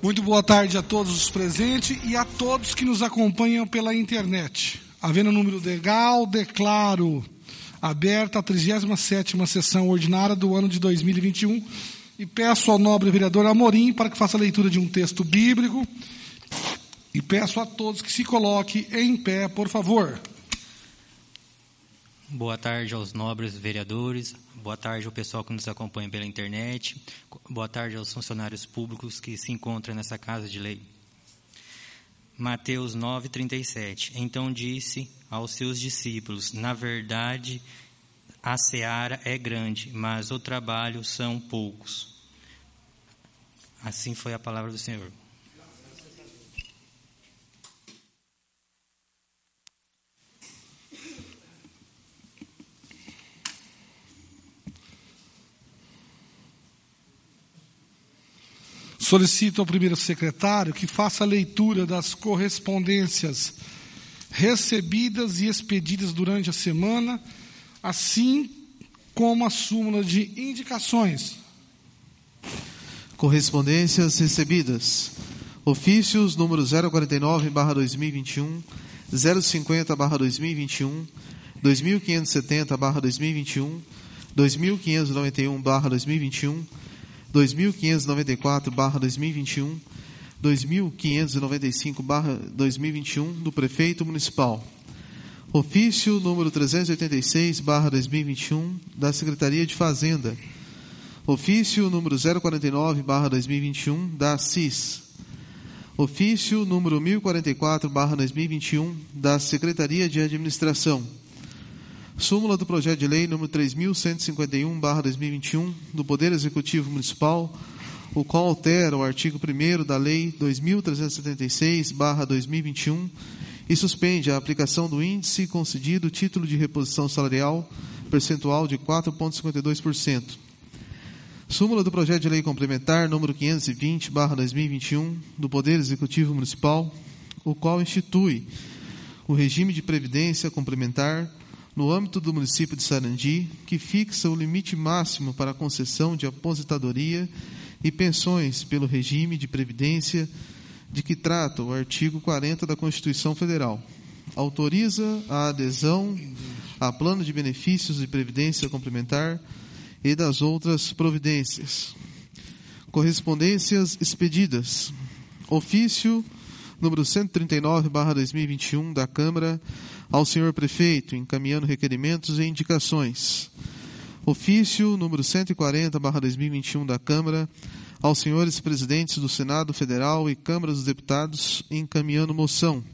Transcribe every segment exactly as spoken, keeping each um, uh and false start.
Muito boa tarde a todos os presentes e a todos que nos acompanham pela internet. Havendo número legal, declaro aberta a trigésima sétima sessão ordinária do ano de dois mil e vinte e um e peço ao nobre vereador Amorim para que faça a leitura de um texto bíblico e peço a todos que se coloquem em pé, por favor. Boa tarde aos nobres vereadores, boa tarde ao pessoal que nos acompanha pela internet, boa tarde aos funcionários públicos que se encontram nessa casa de lei. Mateus nove, trinta e sete. Então disse aos seus discípulos: na verdade, a seara é grande, mas o trabalho são poucos. Assim foi a palavra do Senhor. Solicito ao primeiro secretário que faça a leitura das correspondências recebidas e expedidas durante a semana, assim como a súmula de indicações. Correspondências recebidas. Ofícios número zero quarenta e nove barra dois mil e vinte e um, zero cinquenta barra dois mil e vinte e um, dois mil quinhentos e setenta barra dois mil e vinte e um, dois mil quinhentos e noventa e um barra dois mil e vinte e um, dois mil quinhentos e noventa e quatro barra dois mil e vinte e um, dois mil quinhentos e noventa e cinco barra dois mil e vinte e um do Prefeito Municipal. Ofício número trezentos e oitenta e seis barra dois mil e vinte e um da Secretaria de Fazenda. Ofício número zero quarenta e nove barra dois mil e vinte e um da Assis. Ofício número mil e quarenta e quatro barra dois mil e vinte e um da Secretaria de Administração. Súmula do projeto de lei número três mil cento e cinquenta e um barra dois mil e vinte e um do Poder Executivo Municipal, o qual altera o artigo primeiro da Lei dois mil trezentos e setenta e seis barra dois mil e vinte e um e suspende a aplicação do índice concedido título de reposição salarial percentual de quatro vírgula cinquenta e dois por cento. Súmula do projeto de lei complementar número quinhentos e vinte barra dois mil e vinte e um do Poder Executivo Municipal, o qual institui o regime de previdência complementar no âmbito do município de Sarandi, que fixa o limite máximo para a concessão de aposentadoria e pensões pelo regime de previdência de que trata o artigo quarenta da Constituição Federal. Autoriza a adesão a plano de benefícios de previdência complementar e das outras providências. Correspondências expedidas. Ofício número cento e trinta e nove barra dois mil e vinte e um da Câmara ao senhor Prefeito, encaminhando requerimentos e indicações. Ofício número cento e quarenta barra dois mil e vinte e um da Câmara aos senhores Presidentes do Senado Federal e Câmara dos Deputados, encaminhando moção.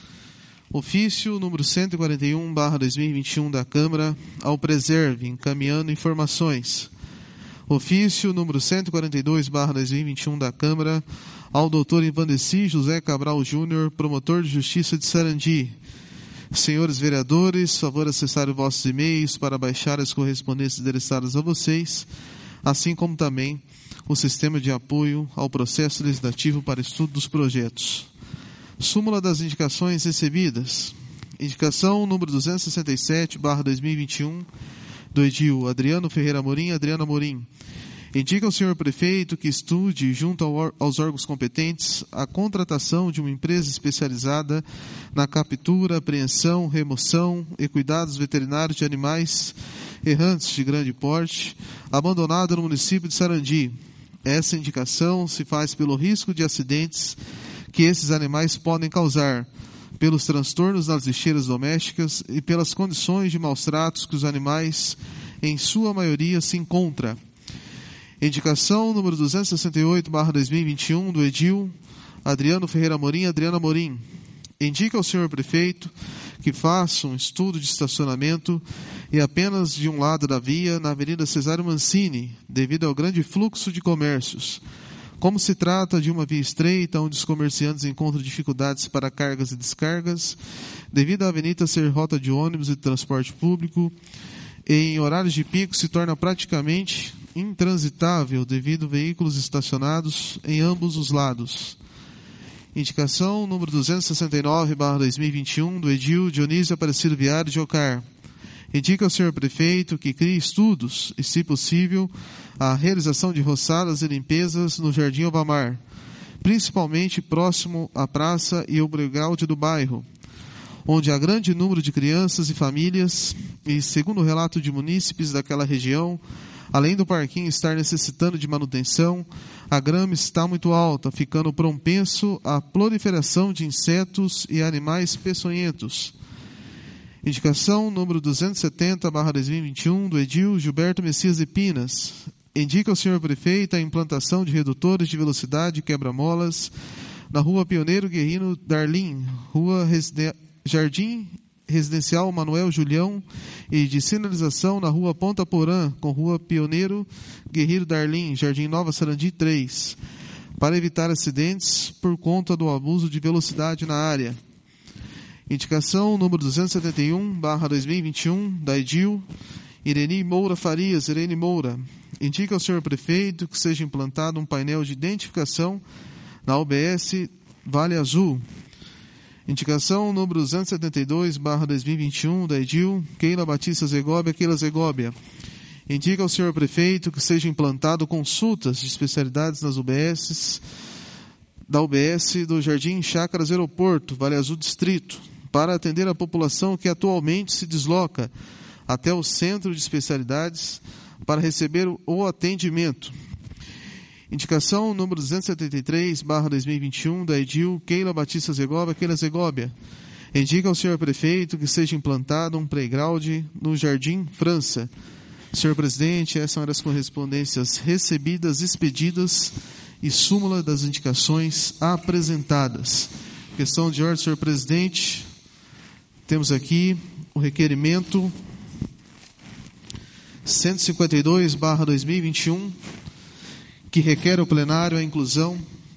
Ofício número cento e quarenta e um barra dois mil e vinte e um da Câmara ao Preserve, encaminhando informações. Ofício número cento e quarenta e dois barra dois mil e vinte e um da Câmara ao doutor Ivandeci José Cabral Júnior, promotor de Justiça de Sarandi. Senhores vereadores, favor acessar os vossos e-mails para baixar as correspondências endereçadas a vocês, assim como também o sistema de apoio ao processo legislativo para estudo dos projetos. Súmula das indicações recebidas. Indicação número duzentos e sessenta e sete barra dois mil e vinte e um do edil Adriano Ferreira Amorim, Adriano Amorim. Indica ao senhor Prefeito que estude, junto ao, aos órgãos competentes, a contratação de uma empresa especializada na captura, apreensão, remoção e cuidados veterinários de animais errantes de grande porte, abandonados no município de Sarandi. Essa indicação se faz pelo risco de acidentes que esses animais podem causar, pelos transtornos nas lixeiras domésticas e pelas condições de maus tratos que os animais, em sua maioria, se encontram. Indicação número duzentos e sessenta e oito barra dois mil e vinte e um do edil Adriano Ferreira Amorim, Adriano Amorim. Indica ao senhor Prefeito que faça um estudo de estacionamento e apenas de um lado da via, na Avenida Cesário Mancini, devido ao grande fluxo de comércios. Como se trata de uma via estreita, onde os comerciantes encontram dificuldades para cargas e descargas, devido à avenida ser rota de ônibus e transporte público, em horários de pico se torna praticamente intransitável devido a veículos estacionados em ambos os lados. Indicação número duzentos e sessenta e nove barra dois mil e vinte e um do edil Dionísio Aparecido Viário de Ocar. Indica ao senhor Prefeito que crie estudos e, se possível, a realização de roçadas e limpezas no Jardim Obamar, principalmente próximo à praça e ao playground do bairro, onde há grande número de crianças e famílias, e, segundo o relato de munícipes daquela região, além do parquinho estar necessitando de manutenção, a grama está muito alta, ficando propenso à proliferação de insetos e animais peçonhentos. Indicação número duzentos e setenta barra dois mil e vinte e um, do edil Gilberto Messias de Pinas. Indica ao senhor prefeito a implantação de redutores de velocidade e quebra-molas na rua Pioneiro Guerrino Darlim, rua Reside... Jardim Residencial Manuel Julião, e de sinalização na rua Ponta Porã, com rua Pioneiro Guerreiro Darlim, Jardim Nova Sarandi três, para evitar acidentes por conta do abuso de velocidade na área. Indicação número duzentos e setenta e um barra dois mil e vinte e um, da edil Ireni Moura Farias, Irene Moura. Indica ao senhor prefeito que seja implantado um painel de identificação na U B S Vale Azul. Indicação número duzentos e setenta e dois barra dois mil e vinte e um, da edil Keila Batista Zegóbia, Keila Zegóbia. Indica ao senhor prefeito que seja implantado consultas de especialidades nas U B S, da U B S do Jardim Chácaras Aeroporto, Vale Azul Distrito, para atender a população que atualmente se desloca até o centro de especialidades para receber o atendimento. Indicação número duzentos e setenta e três barra dois mil e vinte e um, da edil Keila Batista Zegóbia, Keila Zegóbia. Indica ao senhor prefeito que seja implantado um playground no Jardim França. Senhor presidente, essas são as correspondências recebidas, expedidas e súmula das indicações apresentadas. Questão de ordem, senhor presidente. Temos aqui o requerimento cento e cinquenta e dois barra dois mil e vinte e um, que requer ao plenário a inclusão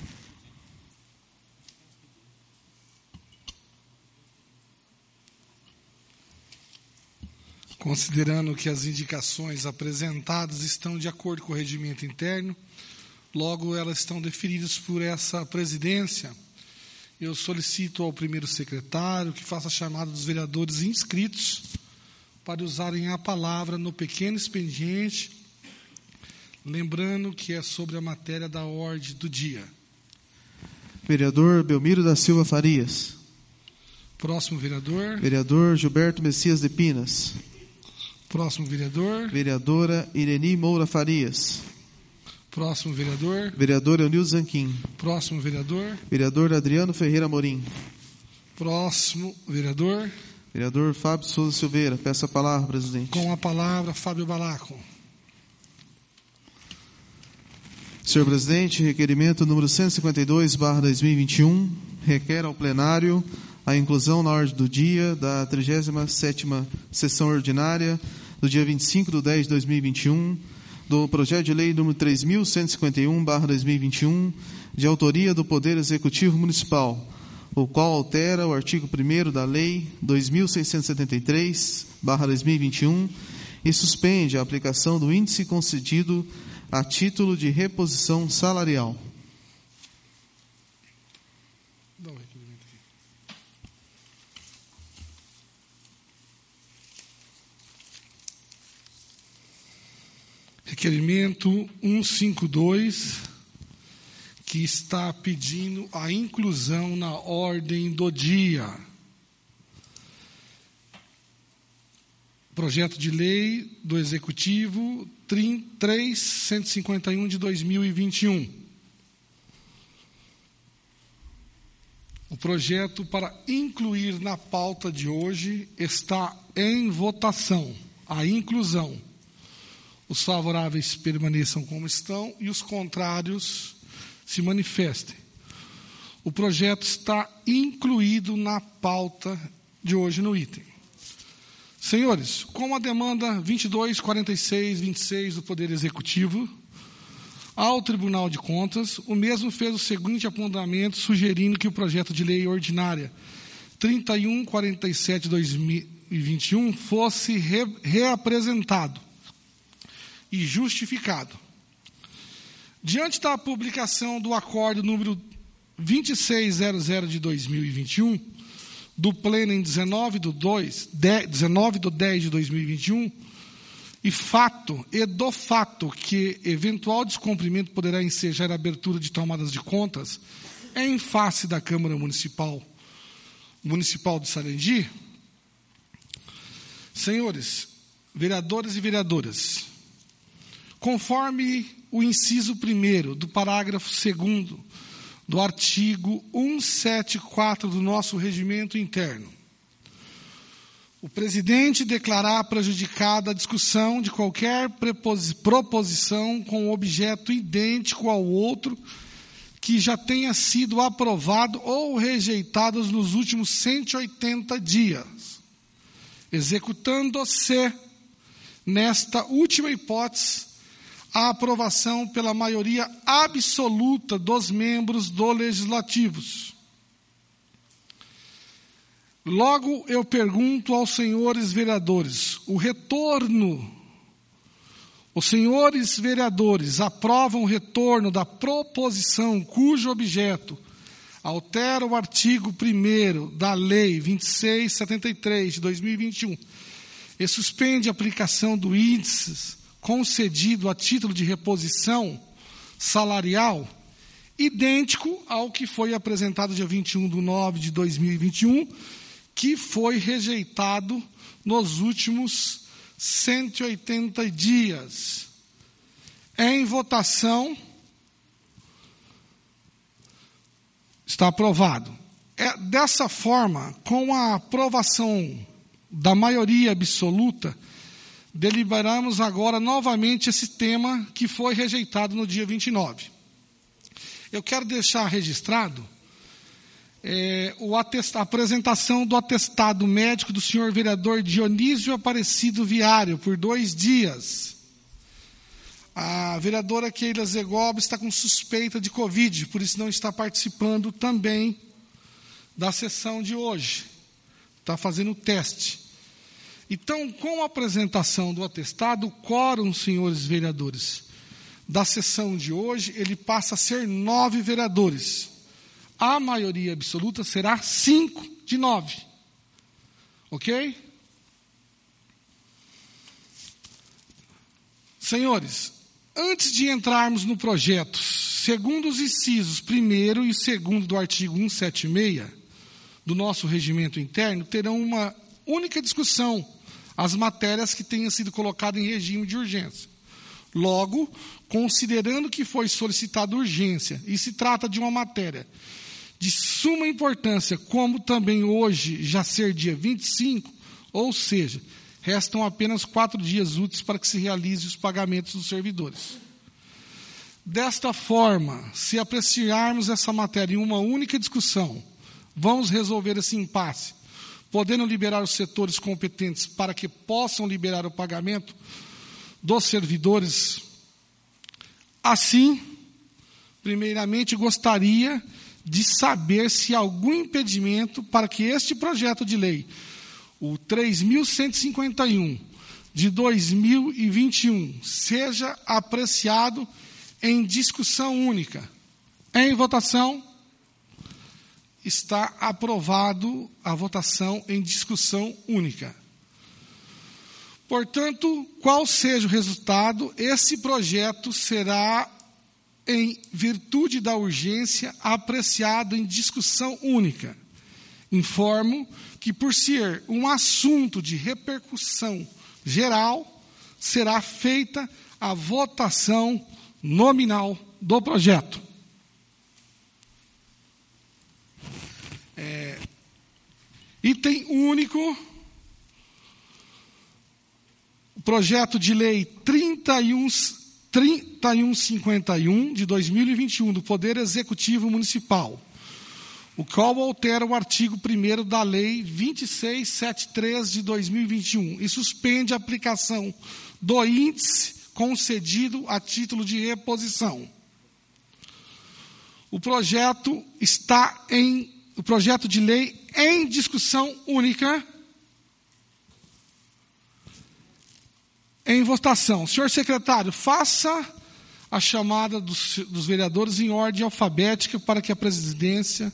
considerando que as indicações apresentadas estão de acordo com o regimento interno, logo elas estão deferidas por essa presidência, eu solicito ao primeiro secretário que faça a chamada dos vereadores inscritos para usarem a palavra no pequeno expediente, lembrando que é sobre a matéria da ordem do dia. Vereador Belmiro da Silva Farias. Próximo vereador. Vereador Gilberto Messias de Pinas. Próximo vereador. Vereadora Ireni Moura Farias. Próximo vereador. Vereador Eunil Zanquim. Próximo vereador. Vereador Adriano Ferreira Morim. Próximo vereador. Vereador Fábio Souza Silveira. Peço a palavra, presidente. Com a palavra, Fábio Balaco. Senhor presidente, requerimento número cento e cinquenta e dois barra dois mil e vinte e um requer ao plenário a inclusão na ordem do dia da trigésima sétima sessão ordinária do dia vinte e cinco de dez de dois mil e vinte e um do projeto de lei número três mil cento e cinquenta e um barra dois mil e vinte e um, de autoria do Poder Executivo Municipal, o qual altera o artigo primeiro da Lei dois mil seiscentos e setenta e três barra dois mil e vinte e um e suspende a aplicação do índice concedido a título de reposição salarial. Requerimento cento e cinquenta e dois, que está pedindo a inclusão na ordem do dia. Projeto de lei do Executivo três mil cento e cinquenta e um de dois mil e vinte e um. O projeto para incluir na pauta de hoje está em votação. A inclusão. Os favoráveis permaneçam como estão e os contrários se manifestem. O projeto está incluído na pauta de hoje no item. Senhores, com a demanda vinte e dois, quarenta e seis, vinte e seis do Poder Executivo ao Tribunal de Contas, o mesmo fez o seguinte apontamento, sugerindo que o projeto de lei ordinária trinta e um, quarenta e sete de dois mil e vinte e um fosse re, reapresentado e justificado. Diante da publicação do acordo número vinte e seis zero zero de dois mil e vinte e um, do Pleno em dezenove de dez de dois mil e vinte e um, e fato, e do fato que eventual descumprimento poderá ensejar a abertura de tomadas de contas em face da Câmara Municipal, Municipal de Sarandi, senhores, vereadores e vereadoras, conforme o inciso primeiro do parágrafo segundo do artigo cento e setenta e quatro do nosso regimento interno, o presidente declarar prejudicada a discussão de qualquer proposição com objeto idêntico ao outro que já tenha sido aprovado ou rejeitado nos últimos cento e oitenta dias, executando-se, nesta última hipótese, a aprovação pela maioria absoluta dos membros do Legislativos. Logo, eu pergunto aos senhores vereadores, o retorno, os senhores vereadores aprovam o retorno da proposição cujo objeto altera o artigo primeiro da Lei vinte e seis, setenta e três, de dois mil e vinte e um, e suspende a aplicação do índice concedido a título de reposição salarial, idêntico ao que foi apresentado dia vinte e um de nove de dois mil e vinte e um, que foi rejeitado nos últimos cento e oitenta dias. Em votação, está aprovado. É, dessa forma, com a aprovação da maioria absoluta, deliberamos agora novamente esse tema que foi rejeitado no dia vinte e nove. Eu quero deixar registrado é, o atest, a apresentação do atestado médico do senhor vereador Dionísio Aparecido Viário, por dois dias. A vereadora Keila Zegob está com suspeita de Covid, por isso não está participando também da sessão de hoje. Está fazendo o teste. Então, com a apresentação do atestado, o quórum, senhores vereadores, da sessão de hoje, ele passa a ser nove vereadores. A maioria absoluta será cinco de nove. Ok? Senhores, antes de entrarmos no projeto, segundo os incisos primeiro e segundo do artigo cento e setenta e seis do nosso regimento interno, terão uma única discussão as matérias que tenham sido colocadas em regime de urgência. Logo, considerando que foi solicitada urgência e se trata de uma matéria de suma importância, como também hoje já ser dia vinte e cinco, ou seja, restam apenas quatro dias úteis para que se realize os pagamentos dos servidores. Desta forma, se apreciarmos essa matéria em uma única discussão, vamos resolver esse impasse, podendo liberar os setores competentes para que possam liberar o pagamento dos servidores. Assim, primeiramente, gostaria de saber se há algum impedimento para que este projeto de lei, o três mil cento e cinquenta e um, de dois mil e vinte e um, seja apreciado em discussão única. Em votação, está aprovado a votação em discussão única. Portanto, qual seja o resultado, esse projeto será, em virtude da urgência, apreciado em discussão única. Informo que, por ser um assunto de repercussão geral, será feita a votação nominal do projeto. É, item único, projeto de lei trinta e um, trinta e um cinquenta e um, de dois mil e vinte e um, do Poder Executivo Municipal, o qual altera o artigo primeiro da Lei vinte e seis, setenta e três, de dois mil e vinte e um, e suspende a aplicação do índice concedido a título de reposição. O projeto está em o projeto de lei em discussão única. Em votação. Senhor secretário, faça a chamada dos, dos vereadores em ordem alfabética para que a presidência,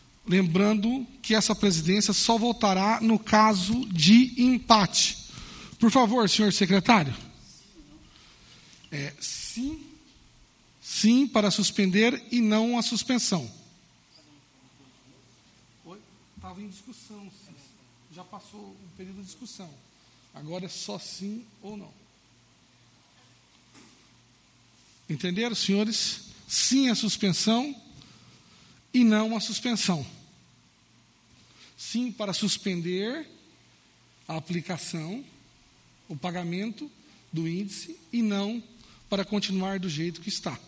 lembrando que essa presidência só votará no caso de empate. Por favor, senhor secretário. É, sim, sim para suspender e não a suspensão. Oi? Estava em discussão. Já passou o período de discussão. Agora é só sim ou não. Entenderam, senhores? Sim a suspensão e não a suspensão. Sim para suspender a aplicação, o pagamento do índice e não para continuar do jeito que está.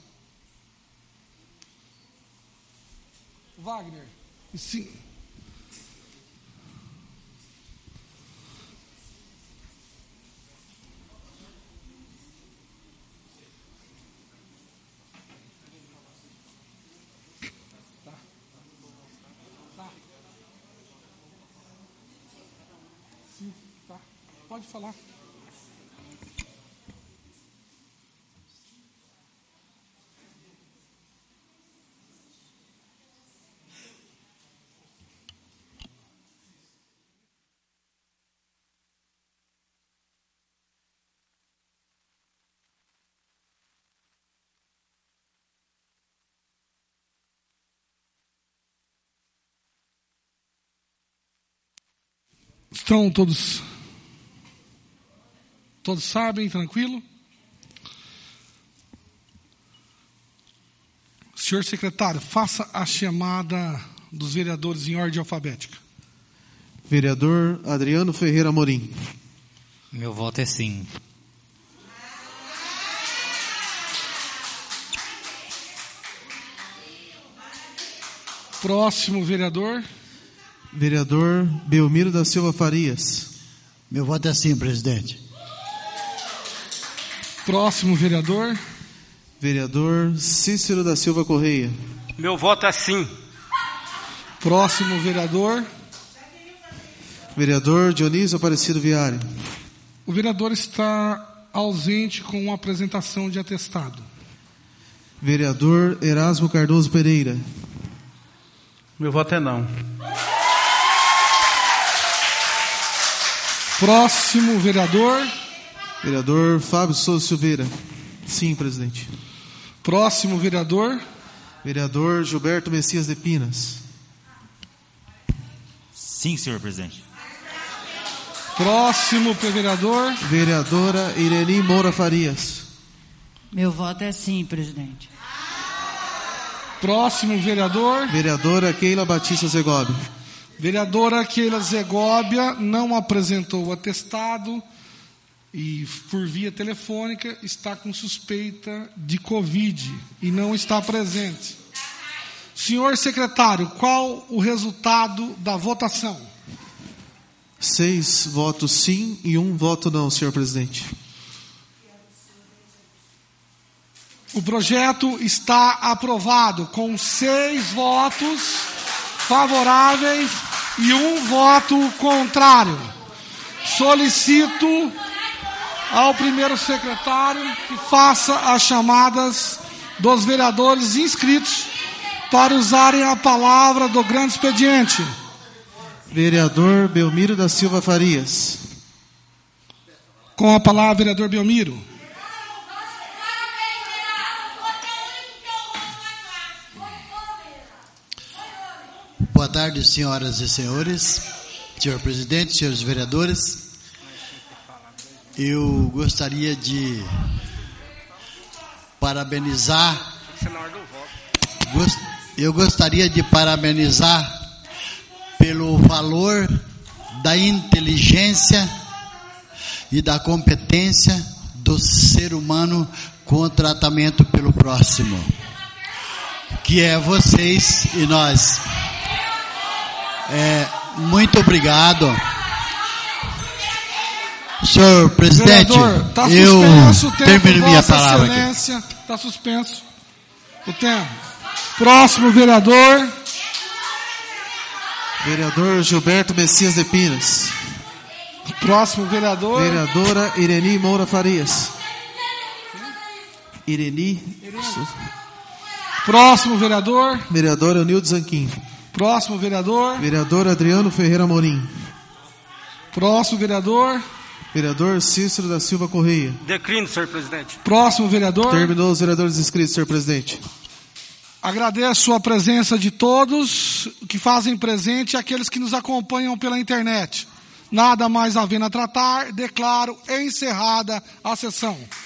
Wagner, sim. Tá. Tá. Sim, tá. Pode falar. Estão todos, todos sabem, tranquilo? Senhor secretário, faça a chamada dos vereadores em ordem alfabética. Vereador Adriano Ferreira Amorim. Meu voto é sim. Próximo vereador. Vereador Belmiro da Silva Farias. Meu voto é sim, presidente. Próximo vereador. Vereador Cícero da Silva Correia. Meu voto é sim. Próximo vereador. Vereador Dionísio Aparecido Viário. O vereador está ausente com a apresentação de atestado. Vereador Erasmo Cardoso Pereira. Meu voto é não. Próximo vereador. Vereador Fábio Souza Silveira. Sim, presidente. Próximo vereador. Vereador Gilberto Messias de Pinas. Sim, senhor presidente. Próximo vereador. Vereadora Ireni Moura Farias. Meu voto é sim, presidente. Próximo vereador. Vereadora Keila Batista Zegóbia. Vereadora Keila Zegóbia não apresentou o atestado e, por via telefônica, está com suspeita de Covid e não está presente. Senhor secretário, qual o resultado da votação? Seis votos sim e um voto não, senhor presidente. O projeto está aprovado com seis votos favoráveis e um voto contrário. Solicito ao primeiro secretário que faça as chamadas dos vereadores inscritos para usarem a palavra do grande expediente. Vereador Belmiro da Silva Farias. Com a palavra, vereador Belmiro. Boa tarde, senhoras e senhores, senhor presidente, senhores vereadores. Eu gostaria de parabenizar, eu gostaria de parabenizar pelo valor da inteligência e da competência do ser humano com o tratamento pelo próximo, que é vocês e nós. É, muito obrigado. Senhor presidente, Vereador, tá eu o tempo, termino minha Vossa palavra Excelência, está suspenso o tempo. Próximo vereador. Vereador Gilberto Messias de Pinas. Próximo vereador. Vereadora Ireni Moura Farias. Ireni. Próximo vereador. Vereador Eunildo Zanquim. Próximo vereador. Vereador Adriano Ferreira Amorim. Próximo vereador. Vereador Cícero da Silva Correia. Declino, senhor presidente. Próximo vereador. Terminou os vereadores inscritos, senhor presidente. Agradeço a presença de todos que fazem presente e aqueles que nos acompanham pela internet. Nada mais havendo a tratar, declaro encerrada a sessão.